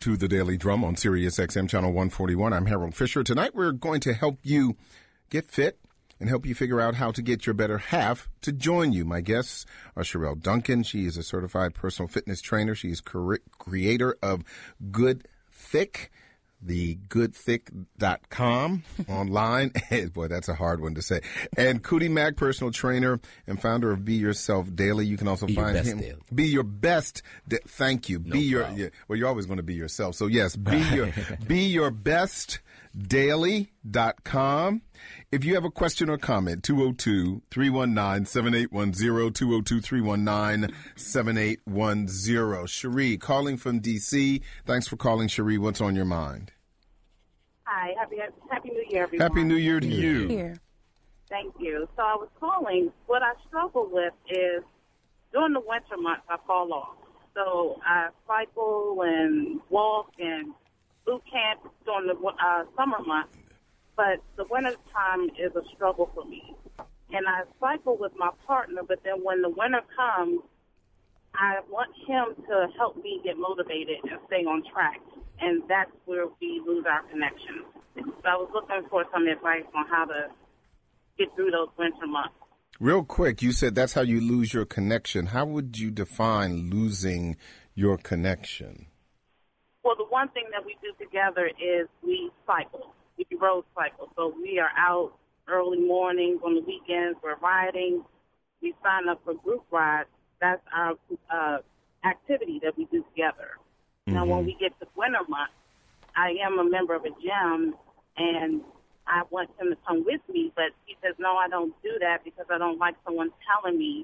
to The Daily Drum on Sirius XM Channel 141. I'm Harold Fisher. Tonight we're going to help you get fit and help you figure out how to get your better half to join you. My guests are Sherelle Duncan. She is a certified personal fitness trainer. She is creator of Good Thick, the goodthick.com online. Boy, that's a hard one to say. And Cootie Mack, personal trainer and founder of Be Yourself Daily. You can also find him. Daily. Be your best. Thank you. No be your. problem. Yeah, well, you're always going to be yourself. So yes, be your best daily.com. If you have a question or comment, 202-319-7810, 202-319-7810. Cherie, calling from D.C. Thanks for calling, Cherie. What's on your mind? Hi, happy New Year, everyone. Happy New Year to you. Here. Thank you. So I was calling. What I struggle with is during the winter months, I fall off. So I cycle and walk and boot camp during the summer months, but the winter time is a struggle for me. And I cycle with my partner, but then when the winter comes, I want him to help me get motivated and stay on track. And that's where we lose our connection. So I was looking for some advice on how to get through those winter months. Real quick, you said that's how you lose your connection. How would you define losing your connection? Well, the one thing that we do together is we cycle. We road cycle. So we are out early mornings on the weekends. We're riding. We sign up for group rides. That's our activity that we do together. Mm-hmm. Now, when we get to winter months, I am a member of a gym, and I want him to come with me, but he says, no, I don't do that because I don't like someone telling me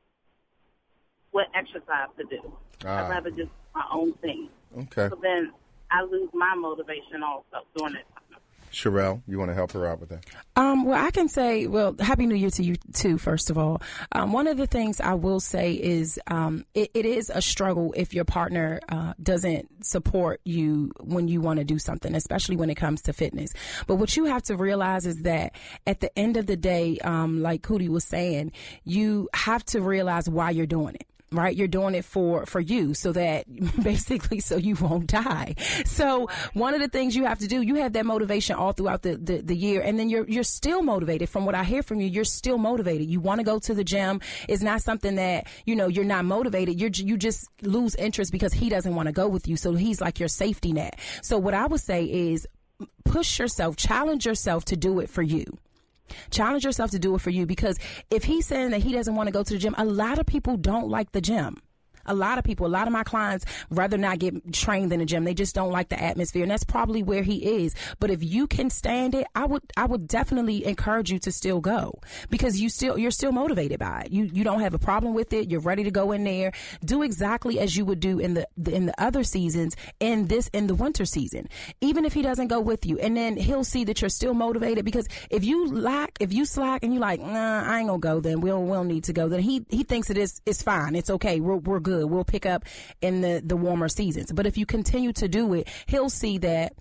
what exercise to do. I'd rather just do my own thing. Okay. So then I lose my motivation also during that time. Sherelle, you want to help her out with that? Well, I can say, Happy New Year to you too, first of all. One of the things I will say is it is a struggle if your partner doesn't support you when you want to do something, especially when it comes to fitness. But what you have to realize is that at the end of the day, like Cootie was saying, you have to realize why you're doing it. Right? You're doing it for you so that basically so you won't die. So one of the things you have to do, you have that motivation all throughout the year, and then you're still motivated. From what I hear from you, you're still motivated. You want to go to the gym. It's not something that, you're not motivated. You just lose interest because he doesn't want to go with you. So he's like your safety net. So what I would say is push yourself, challenge yourself to do it for you. Challenge yourself to do it for you, because if he's saying that he doesn't want to go to the gym, a lot of people don't like the gym. A lot of my clients rather not get trained in the gym. They just don't like the atmosphere, and that's probably where he is. But if you can stand it, I would definitely encourage you to still go, because you're still motivated by it. You don't have a problem with it. You're ready to go in there. Do exactly as you would do in the other seasons, in the winter season. Even if he doesn't go with you, and then he'll see that you're still motivated. Because if you slack and you're like, nah, I ain't gonna go, then we'll need to go. Then he thinks it's fine. It's okay. We're good. We'll pick up in the warmer seasons. But if you continue to do it, he'll see that,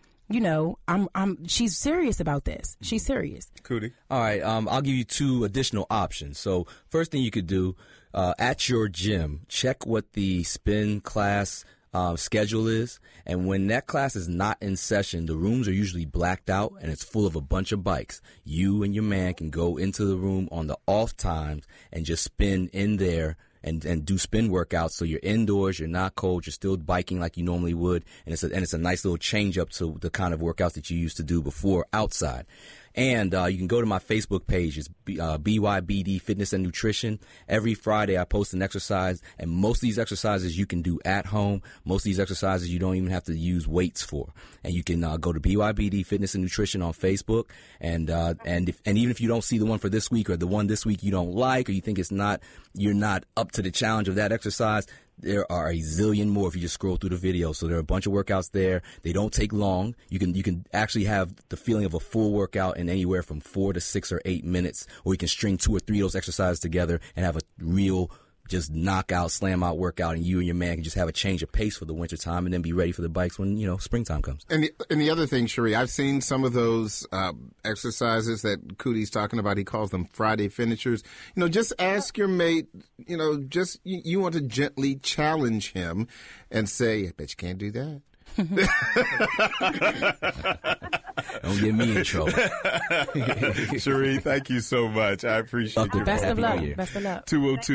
she's serious about this. She's serious. Cootie. All right. I'll give you two additional options. So first thing you could do, at your gym, check what the spin class schedule is. And when that class is not in session, the rooms are usually blacked out and it's full of a bunch of bikes. You and your man can go into the room on the off times and just spin in there and do spin workouts. So you're indoors, you're not cold, you're still biking like you normally would, and it's a nice little change up to the kind of workouts that you used to do before outside. And you can go to my Facebook page. It's BYBD Fitness and Nutrition. Every Friday I post an exercise, and most of these exercises you can do at home. Most of these exercises you don't even have to use weights for. And you can go to BYBD Fitness and Nutrition on Facebook. And even if you don't see the one for this week, or the one this week you don't like, or you think you're not up to the challenge of that exercise, there are a zillion more if you just scroll through the video. So there are a bunch of workouts there. They don't take long. You can actually have the feeling of a full workout in anywhere from 4 to 6 or 8 minutes, or you can string 2 or 3 of those exercises together and have a real just knockout, slam out workout, and you and your man can just have a change of pace for the winter time and then be ready for the bikes when, springtime comes. And the other thing, Cherie, I've seen some of those exercises that Cootie's talking about. He calls them Friday finishers. Just ask your mate, you want to gently challenge him and say, I bet you can't do that. Don't get me in trouble. Cherie, thank you so much. I appreciate you. Best of luck. New Year. Best of luck.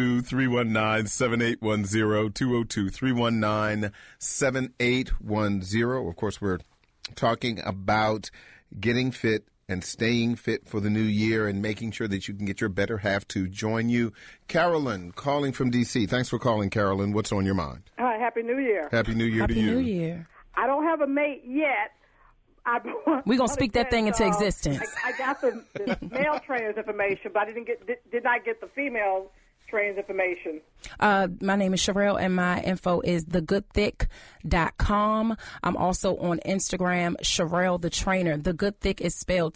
202-319-7810, 202-319-7810. Of course, we're talking about getting fit and staying fit for the new year and making sure that you can get your better half to join you. Carolyn, calling from D.C. Thanks for calling, Carolyn. What's on your mind? Hi, Happy New Year. Happy New Year to you. Happy New Year. I don't have a mate yet. We're going to speak that thing into existence. I got the male trainer's information, but I did not get the female trainer's information. My name is Sherelle, and my info is thegoodthick.com. I'm also on Instagram, Sherelle the Trainer. The Good Thick is spelled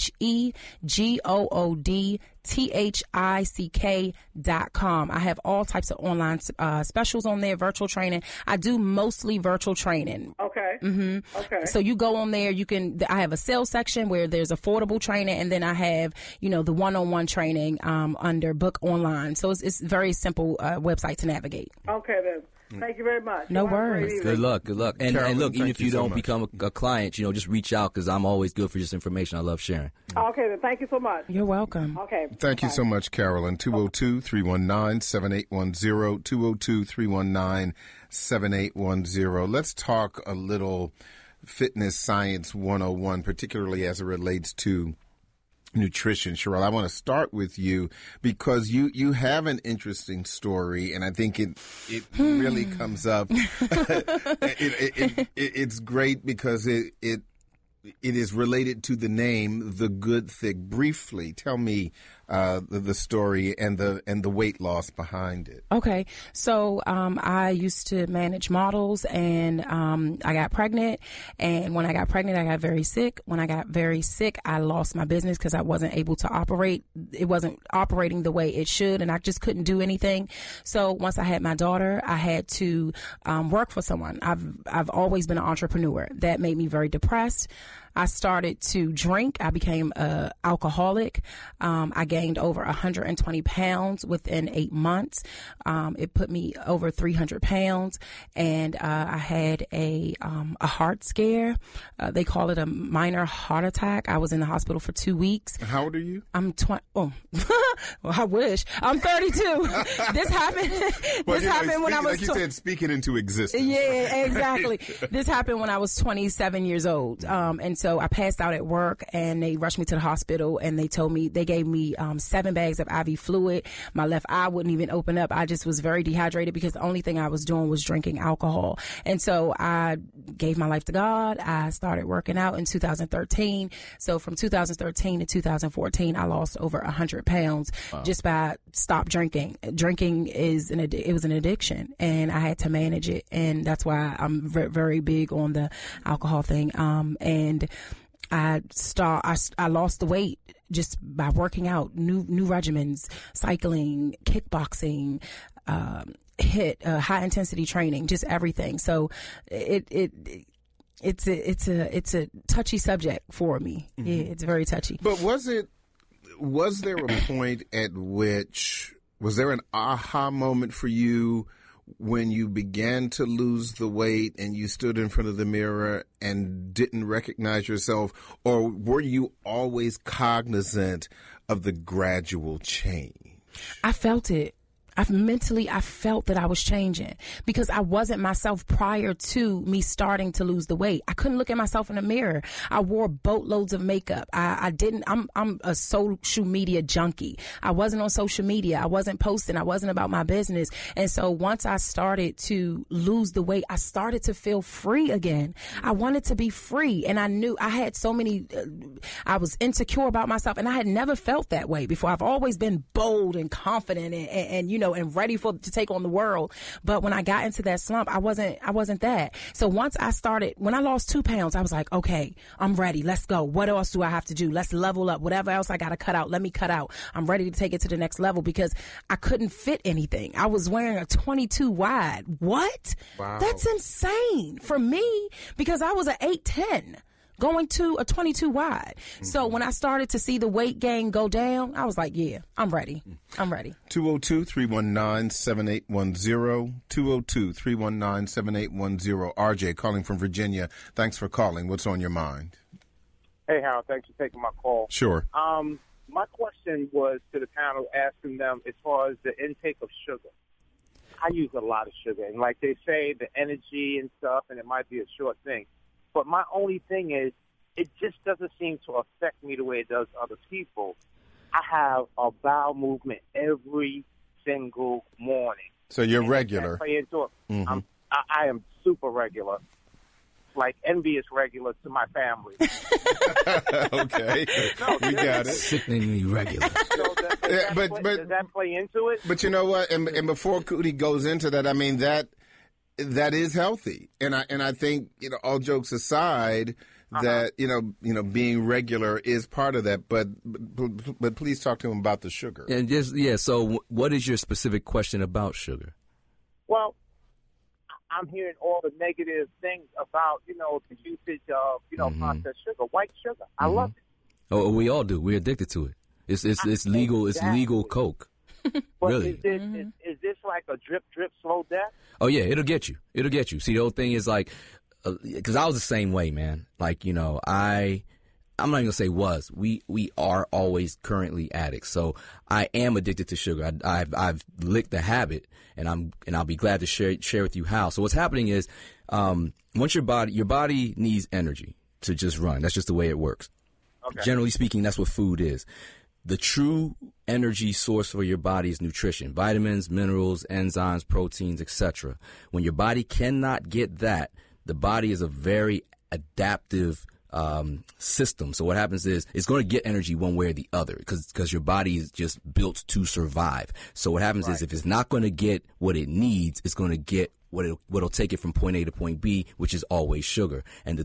TheGoodThick.com. I have all types of online specials on there, virtual training. I do mostly virtual training. Okay. Mm-hmm. Okay. So you go on there, I have a sales section where there's affordable training, and then I have, the one-on-one training under Book Online. So it's very simple website to navigate. Okay, then. Thank you very much. No worries. Good luck. And Carolyn, look, even if you so don't much. become a client, just reach out because I'm always good for just information. I love sharing. Okay, then. Thank you so much. You're welcome. Okay. Thank you so much, Carolyn. 202-319-7810, 202-319-7810. Let's talk a little fitness science 101, particularly as it relates to nutrition. Sherelle, I want to start with you because you have an interesting story, and I think it really comes up. It's great because it is related to the name, The Good Thick. Briefly, tell me the story and the weight loss behind it. Okay, so I used to manage models, and I got pregnant. And when I got pregnant, I got very sick. When I got very sick, I lost my business because I wasn't able to operate. It wasn't operating the way it should, and I just couldn't do anything. So once I had my daughter, I had to work for someone. I've always been an entrepreneur. That made me very depressed. I started to drink. I became an alcoholic. I gained over 120 pounds within 8 months. It put me over 300 pounds, and I had a heart scare. They call it a minor heart attack. I was in the hospital for 2 weeks. How old are you? I'm 20. Oh, well, I wish. I'm 32. This happened. Happened when I was. Like you said, speaking into existence. Yeah, exactly. This happened when I was 27 years old, and so I passed out at work, and they rushed me to the hospital, and they gave me 7 bags of IV fluid. My left eye wouldn't even open up. I just was very dehydrated because the only thing I was doing was drinking alcohol. And so I gave my life to God. I started working out in 2013. So from 2013 to 2014, I lost over 100 pounds just by stop drinking. Drinking was an addiction, and I had to manage it. And that's why I'm very big on the alcohol thing. And I lost the weight just by working out, new regimens, cycling, kickboxing, high intensity training, just everything. So it's a touchy subject for me. Mm-hmm. Yeah, it's very touchy. But was there a point at which, was there an aha moment for you when you began to lose the weight and you stood in front of the mirror and didn't recognize yourself, or were you always cognizant of the gradual change? I felt it. I felt that I was changing because I wasn't myself prior to me starting to lose the weight. I couldn't look at myself in the mirror. I wore boatloads of makeup. I'm a social media junkie. I wasn't on social media. I wasn't posting. I wasn't about my business. And so once I started to lose the weight, I started to feel free again. I wanted to be free. And I knew I had so many, I was insecure about myself, and I had never felt that way before. I've always been bold and confident and and ready to take on the world. But when I got into that slump, I wasn't that. So once when I lost 2 pounds, I was like, okay, I'm ready. Let's go. What else do I have to do? Let's level up. Whatever else I got to cut out, let me cut out. I'm ready to take it to the next level because I couldn't fit anything. I was wearing a 22 wide. What? Wow. That's insane for me because I was an 8'10". going to a 22 wide. So when I started to see the weight gain go down, I was like, yeah, I'm ready. 202-319-7810. 202-319-7810. RJ calling from Virginia. Thanks for calling. What's on your mind? Hey, Harold, thanks for taking my call. Sure. My question was to the panel, asking them as far as the intake of sugar. I use a lot of sugar, and like they say, the energy and stuff, and it might be a short thing. But my only thing is, it just doesn't seem to affect me the way it does other people. I have a bowel movement every single morning. So you're regular. I am super regular. Like envious regular to my family. Okay. We got it. Sickeningly regular. So does that play into it? But you know what? And before Cootie goes into that, I mean, that is healthy. And I think, all jokes aside, that, being regular is part of that. But please talk to him about the sugar. And so what is your specific question about sugar? Well, I'm hearing all the negative things about, the usage of, processed sugar, white sugar. I love it. Oh, we all do. We're addicted to it. It's legal. It's legal Coke. But really? Is this like a drip, slow death? Oh yeah, it'll get you. See, the whole thing is like, because I was the same way, man. Like, I'm not even gonna say was. We are always currently addicts. So I am addicted to sugar. I've licked the habit, and I'll be glad to share with you how. So what's happening is, once your body needs energy to just run. That's just the way it works. Okay. Generally speaking, that's what food is. The true energy source for your body is nutrition, vitamins, minerals, enzymes, proteins, etc. When your body cannot get that, the body is a very adaptive system. So what happens is it's going to get energy one way or the other because your body is just built to survive. So what happens is if it's not going to get what it needs, it's going to get what'll take it from point A to point B, which is always sugar. And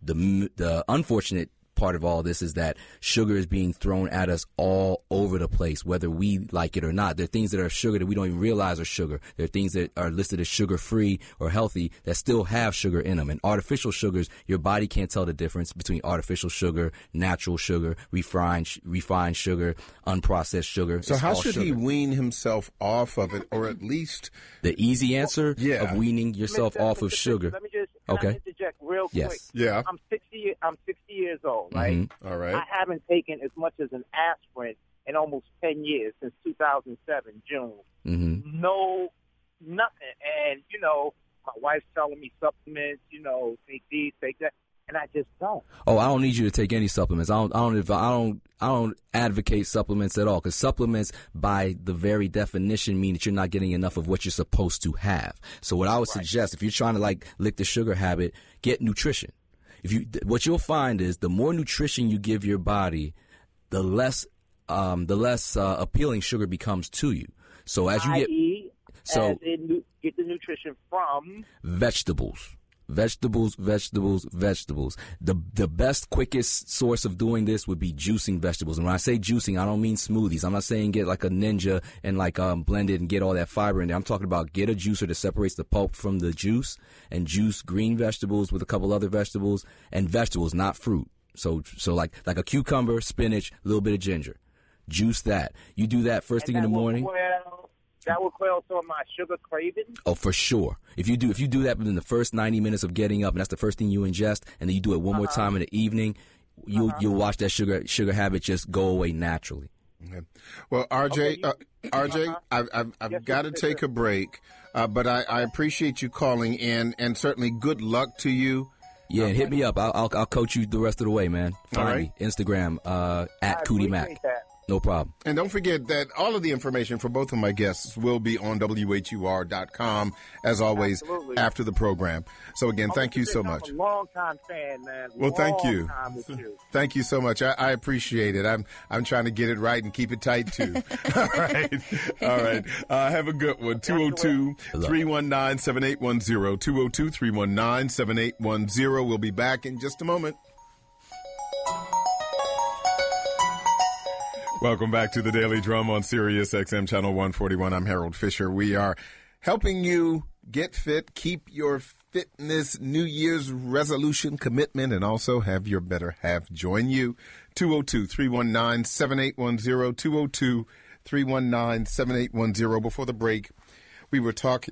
the unfortunate part of all this is that sugar is being thrown at us all over the place, whether we like it or not. There are things that are sugar that we don't even realize are sugar. There are things that are listed as sugar-free or healthy that still have sugar in them. And artificial sugars, your body can't tell the difference between artificial sugar, natural sugar, refined sugar, unprocessed sugar. So how should he wean himself off of it, or at least... The easy answer of weaning yourself off of sugar. Let me just interject real quick. Yes. Yeah. I'm 60 years old, right? Mm-hmm. All right. I haven't taken as much as an aspirin in almost 10 years, since 2007, June. Mm-hmm. No, nothing. And, my wife's telling me supplements, take these, take that, and I just don't. Oh, I don't need you to take any supplements. I don't advocate supplements at all, because supplements, by the very definition, mean that you're not getting enough of what you're supposed to have. So what I would suggest, if you're trying to lick the sugar habit, get nutrition. What you'll find is the more nutrition you give your body, the less appealing sugar becomes to you. So as you get the nutrition from vegetables. Vegetables. The best, quickest source of doing this would be juicing vegetables. And when I say juicing, I don't mean smoothies. I'm not saying get like a Ninja and blend it and get all that fiber in there. I'm talking about get a juicer that separates the pulp from the juice and juice green vegetables with a couple other vegetables, and vegetables, not fruit. So like a cucumber, spinach, a little bit of ginger. Juice that. You do that first thing in the morning. That will quell some of my sugar craving. Oh, for sure. If you do that within the first 90 minutes of getting up, and that's the first thing you ingest, and then you do it one more time in the evening, you'll watch that sugar habit just go away naturally. Okay. Well, RJ, I've got to take a break, but I appreciate you calling in, and certainly good luck to you. Yeah, and hit me up. I'll coach you the rest of the way, man. Find me Instagram at Cootie Mac. That. No problem. And don't forget that all of the information for both of my guests will be on WHUR.com, as always, after the program. So, again, thank you so much. I'm a long-time fan, man. Well, thank you. Thank you so much. I appreciate it. I'm trying to get it right and keep it tight, too. All right. Have a good one. 202-319-7810. 202-319-7810. We'll be back in just a moment. Welcome back to the Daily Drum on Sirius XM Channel 141. I'm Harold Fisher. We are helping you get fit, keep your fitness, New Year's resolution, commitment, and also have your better half join you. 202-319-7810, 202-319-7810. Before the break, we were talking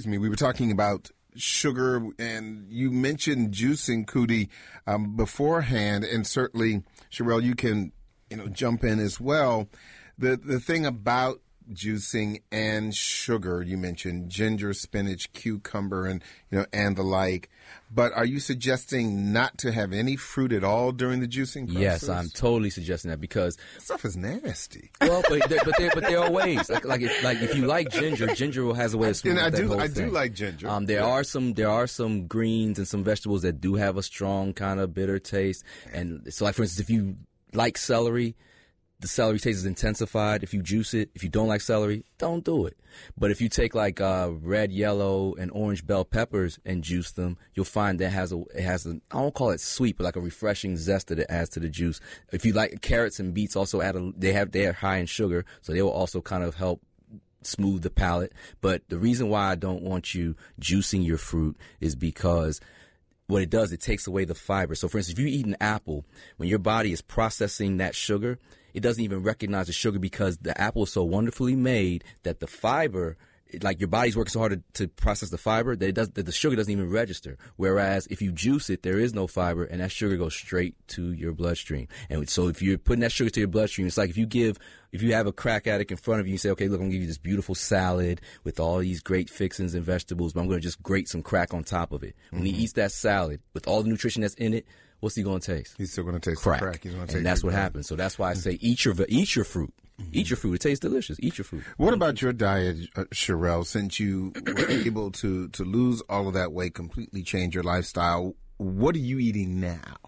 about sugar, and you mentioned juicing, Cootie, beforehand, and certainly, Sherelle, you can jump in as well. The thing about juicing and sugar, you mentioned ginger, spinach, cucumber, and the like. But are you suggesting not to have any fruit at all during the juicing process? Yes, I'm totally suggesting that because stuff is nasty. Well, but there are ways. Like if you like ginger has a way of smoothing that whole thing. I do like ginger. There are some greens and some vegetables that do have a strong kind of bitter taste. And so, like for instance, if you like celery, the celery taste is intensified. If you juice it, if you don't like celery, don't do it. But if you take like red, yellow, and orange bell peppers and juice them, you'll find that it has I won't call it sweet, but like a refreshing zest that it adds to the juice. If you like carrots and beets, also they are high in sugar, so they will also kind of help smooth the palate. But the reason why I don't want you juicing your fruit is because what it does, it takes away the fiber. So, for instance, if you eat an apple, when your body is processing that sugar, it doesn't even recognize the sugar because the apple is so wonderfully made that the fiber, like your body's working so hard to process the fiber that the sugar doesn't even register. Whereas if you juice it, there is no fiber, and that sugar goes straight to your bloodstream. And so if you're putting that sugar to your bloodstream, it's like if you have a crack addict in front of you, you say, okay, look, I'm going to give you this beautiful salad with all these great fixings and vegetables, but I'm going to just grate some crack on top of it. When he eats that salad with all the nutrition that's in it, what's he going to taste? He's still going to taste crack. The crack. He's going to taste and that's what happens. So that's why I say eat your fruit. Eat your fruit. It tastes delicious. Eat your fruit. What about your diet, Sherelle? Since you were able to lose all of that weight, completely change your lifestyle, what are you eating now?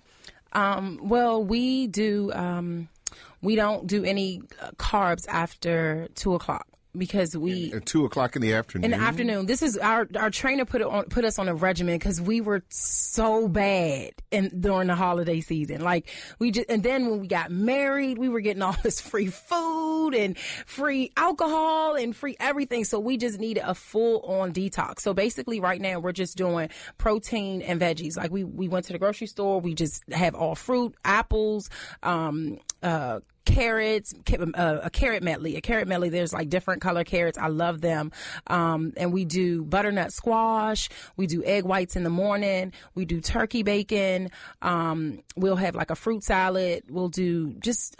Well, we do. We don't do any carbs after 2:00. Because we at 2:00 in the afternoon. In the afternoon, this is our trainer put us on a regimen because we were so bad during the holiday season. Like and then when we got married, we were getting all this free food and free alcohol and free everything. So we just needed a full on detox. So basically, right now we're just doing protein and veggies. Like we went to the grocery store, we just have all fruit, apples, carrots, a carrot medley. There's like different color carrots. I love them. And we do butternut squash. We do egg whites in the morning. We do turkey bacon. We'll have like a fruit salad. We'll do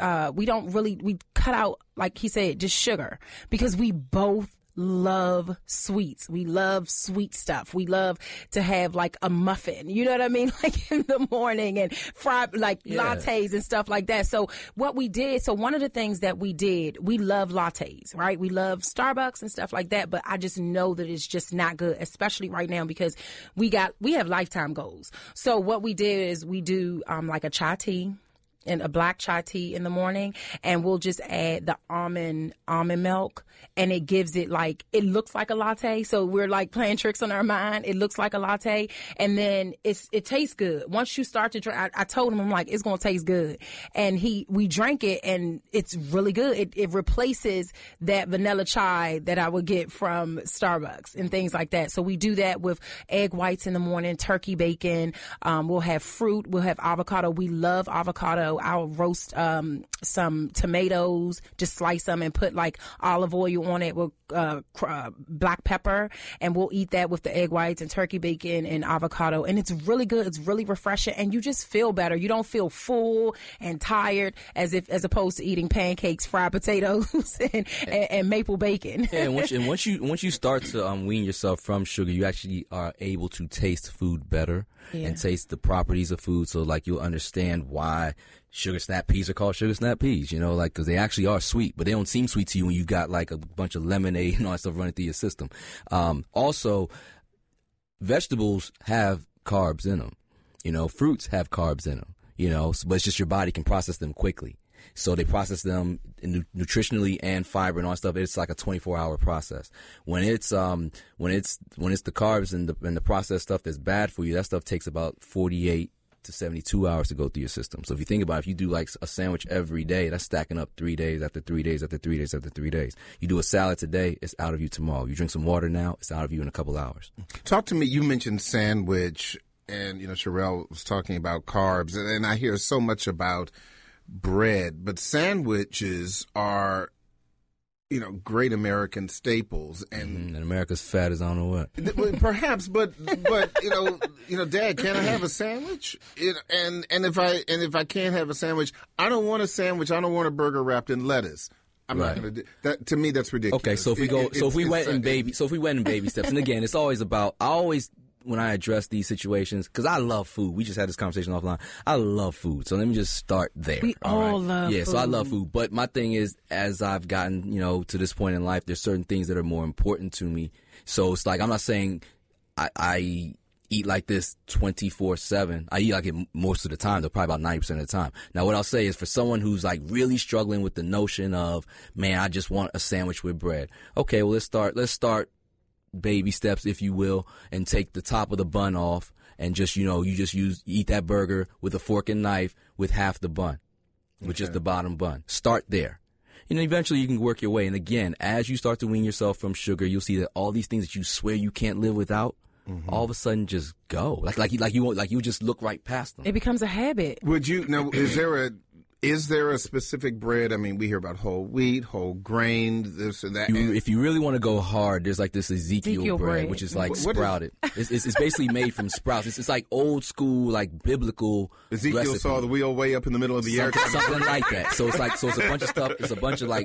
we cut out, like he said, just sugar because we both love sweets. We love sweet stuff. We love to have like a muffin, you know what I mean? Like in the morning and fried lattes and stuff like that. So one of the things that we did, we love lattes, right? We love Starbucks and stuff like that, but I just know that it's just not good, especially right now because we have lifetime goals. So what we did is we do like a chai tea and a black chai tea in the morning, and we'll just add the almond milk, and it gives it it looks like a latte. So we're like playing tricks on our mind. It looks like a latte, and then it tastes good. Once you start to drink, I told him, I'm like, it's gonna taste good, and we drank it, and it's really good. It replaces that vanilla chai that I would get from Starbucks and things like that. So we do that with egg whites in the morning, turkey bacon. We'll have fruit. We'll have avocado. We love avocado. I'll roast some tomatoes, just slice them and put like olive oil on it with black pepper, and we'll eat that with the egg whites and turkey bacon and avocado, and it's really good. It's really refreshing, and you just feel better. You don't feel full and tired as opposed to eating pancakes, fried potatoes, and maple bacon. Yeah, and once you start to wean yourself from sugar, you actually are able to taste food better and taste the properties of food. So like you'll understand why sugar snap peas are called sugar snap peas, because they actually are sweet, but they don't seem sweet to you when you got like a bunch of lemonade and all that stuff running through your system. Also, vegetables have carbs in them. Fruits have carbs in them, but it's just your body can process them quickly. So they process them nutritionally and fiber and all that stuff. It's like a 24-hour process. When it's the carbs and the processed stuff that's bad for you, that stuff takes about 48 to 72 hours to go through your system. So if you think about it, if you do like a sandwich every day, that's stacking up 3 days after 3 days after 3 days after 3 days. You do a salad today, it's out of you tomorrow. You drink some water now, it's out of you in a couple hours. Talk to me. You mentioned sandwich, and Sherelle was talking about carbs, and I hear so much about bread, but sandwiches are great American staples, and America's fat as I don't know what. Perhaps, but Dad, can I have a sandwich? And if I can't have a sandwich, I don't want a sandwich. I don't want a burger wrapped in lettuce. I'm not going to do that. To me, that's ridiculous. Okay, so if we went in baby steps, and again, it's always about when I address these situations, because I love food. We just had this conversation offline. I love food. So let me just start there. We all love food. So I love food. But my thing is, as I've gotten, to this point in life, there's certain things that are more important to me. So it's like, I'm not saying I eat like this 24/7. I eat like it most of the time, though, probably about 90% of the time. Now, what I'll say is for someone who's like really struggling with the notion of, man, I just want a sandwich with bread. Okay, well, let's start baby steps, if you will, and take the top of the bun off and just, eat that burger with a fork and knife with half the bun, with just the bottom bun. Start there. Eventually you can work your way. And again, as you start to wean yourself from sugar, you'll see that all these things that you swear you can't live without, all of a sudden just go. Like you just look right past them. It becomes a habit. Would you now? Is there a specific bread? I mean, we hear about whole wheat, whole grain, this and that. If you really want to go hard, there's like this Ezekiel bread, which is like sprouted. It's basically made from sprouts. It's like old school, like biblical Ezekiel recipe. saw the wheel way up in the middle of the air. Something like that. So it's a bunch of stuff. It's a bunch of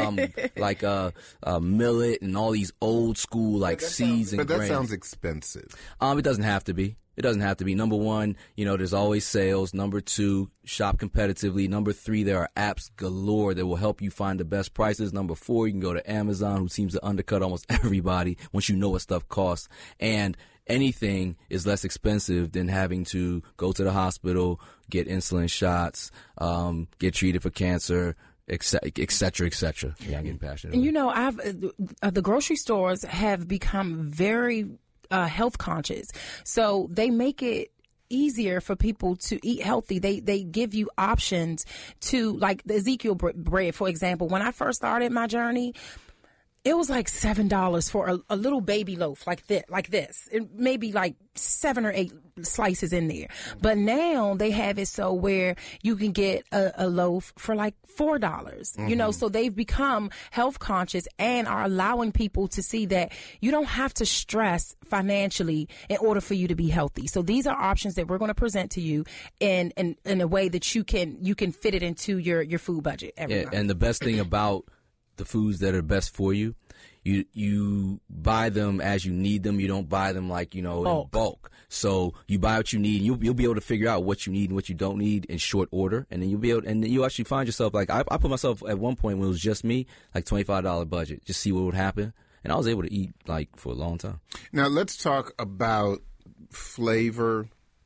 millet and all these old school like seeds and grains. But that sounds expensive. It doesn't have to be. It doesn't have to be. Number one, there's always sales. Number two, shop competitively. Number three, there are apps galore that will help you find the best prices. Number four, you can go to Amazon, who seems to undercut almost everybody once you know what stuff costs. And anything is less expensive than having to go to the hospital, get insulin shots, get treated for cancer, et cetera, et cetera. Yeah, I'm getting passionate. And the grocery stores have become very health conscious. So they make it easier for people to eat healthy. They give you options to, like the Ezekiel bread, for example. When I first started my journey, it was like $7 for a little baby loaf like this. It maybe like 7 or 8 slices in there. But now they have it so where you can get a loaf for like $4. So they've become health conscious and are allowing people to see that you don't have to stress financially in order for you to be healthy. So these are options that we're going to present to you in a way that you can fit it into your food budget every month. And the best thing about the foods that are best for you, you buy them as you need them. You don't buy them like, in bulk. So you buy what you need. You'll be able to figure out what you need and what you don't need in short order. And then you actually find yourself, like I put myself at one point when it was just me, like $25 budget, just see what would happen. And I was able to eat like for a long time. Now let's talk about flavor.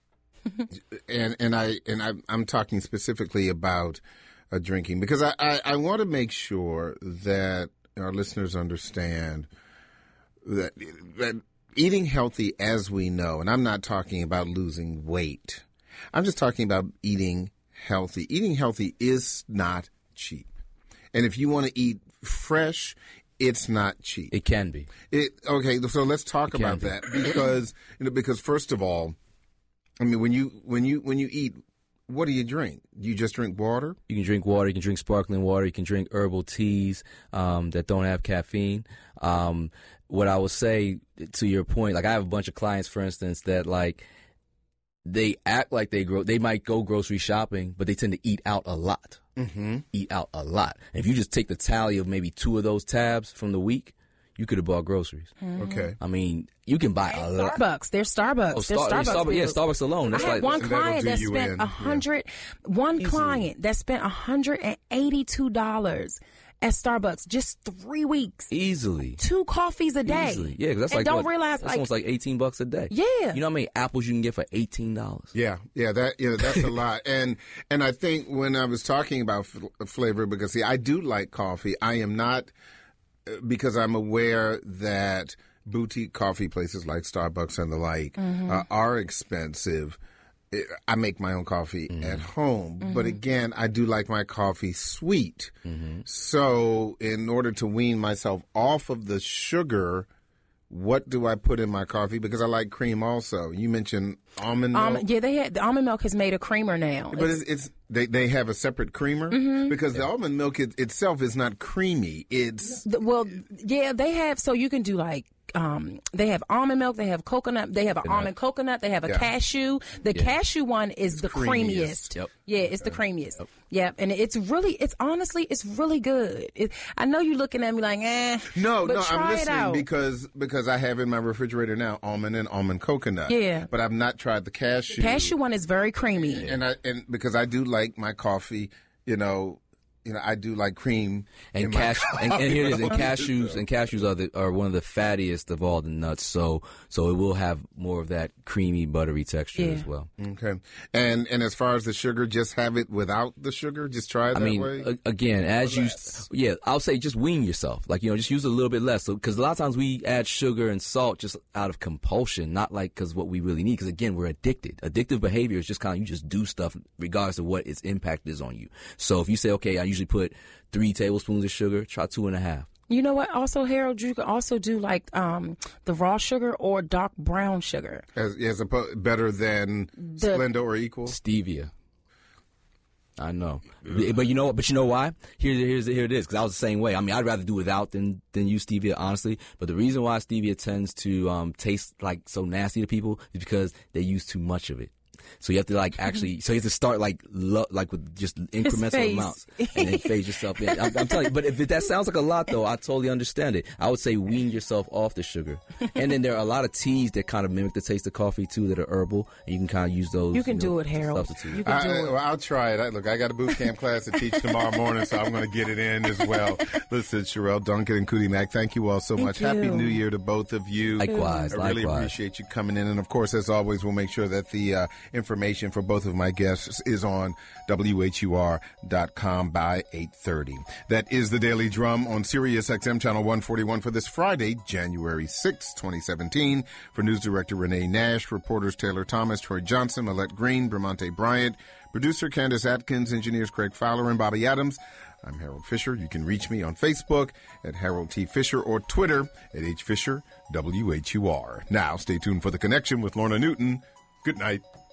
I'm talking specifically about drinking, because I want to make sure that our listeners understand that eating healthy, as we know, and I'm not talking about losing weight. I'm just talking about eating healthy. Eating healthy is not cheap. And if you want to eat fresh, it's not cheap. It can be. Okay, so let's talk about that, because first of all, I mean, when you eat, what do you drink? Do you just drink water? You can drink water. You can drink sparkling water. You can drink herbal teas that don't have caffeine. What I will say, to your point, like I have a bunch of clients, for instance, that like they act like they might go grocery shopping, but they tend to eat out a lot. Mm-hmm. Eat out a lot. And if you just take the tally of maybe 2 of those tabs from the week, you could have bought groceries. Mm-hmm. Okay. I mean, you can buy a lot. Starbucks. There's Starbucks. Starbucks alone. That's I had one client that spent $182 at Starbucks just 3 weeks. Easily. 2 coffees a day. Easily. Yeah, because that's and like realize that's almost like $18 a day. Yeah. You know how many apples you can get for $18? Yeah, that's a lot. And I think when I was talking about flavor, because see, I do like coffee. I am not, because I'm aware that boutique coffee places like Starbucks and the like are expensive. I make my own coffee at home. But again, I do like my coffee sweet. So in order to wean myself off of the sugar, what do I put in my coffee? Because I like cream also. You mentioned almond milk. Yeah, the almond milk has made a creamer now. But they have a separate creamer? Because the almond milk itself is not creamy. They have, so you can do like, they have almond milk, they have coconut, they have an almond coconut, they have a cashew. The cashew one is the creamiest. Yep. Yeah, it's the creamiest. Yep. And it's honestly really good. I know you're looking at me like, No, but I'm try it out. listening because I have in my refrigerator now almond and almond coconut. Yeah. But I've not tried the cashew. The cashew one is very creamy. And because I do like my coffee, I do like cream and here it is. And cashews are one of the fattiest of all the nuts. So it will have more of that creamy, buttery texture as well. Okay. And as far as the sugar, just have it without the sugar. Just try it that way. Again, I'll say just wean yourself. Like just use a little bit less. So because a lot of times we add sugar and salt just out of compulsion, not like because what we really need. Because again, we're addicted. Addictive behavior is just kind of you just do stuff regardless of what its impact is on you. So if you say, okay, I usually put 3 tablespoons of sugar, try 2.5. You know what? Also, Harold, you can also do like the raw sugar or dark brown sugar. As opposed, better than Splenda or Equal? Stevia. I know. But you know what? But you know why? Here it is. Because I was the same way. I mean, I'd rather do without than use stevia, honestly. But the reason why stevia tends to taste like so nasty to people is because they use too much of it. So you have to so you have to start with just incremental amounts and then phase yourself in. I'm telling you, but if that sounds like a lot though, I totally understand it. I would say wean yourself off the sugar. And then there are a lot of teas that kind of mimic the taste of coffee too that are herbal, and you can kind of use those. You can do it, Harold. Substitute. You can do it. Well, I'll try it. Look, I got a boot camp class to teach tomorrow morning, so I'm going to get it in as well. Listen, Sherelle Duncan and Cootie Mac, thank you all so much. You. Happy New Year to both of you. Likewise. I really appreciate you coming in. And of course, as always, we'll make sure that the information for both of my guests is on WHUR.com by 8:30. That is the Daily Drum on Sirius XM Channel 141 for this Friday, January 6, 2017. For News Director Renee Nash, reporters Taylor Thomas, Troy Johnson, Millette Green, Bramante Bryant, producer Candace Atkins, engineers Craig Fowler and Bobby Adams. I'm Harold Fisher. You can reach me on Facebook at Harold T. Fisher or Twitter at HFisherWHUR. Now, stay tuned for The Connection with Lorna Newton. Good night.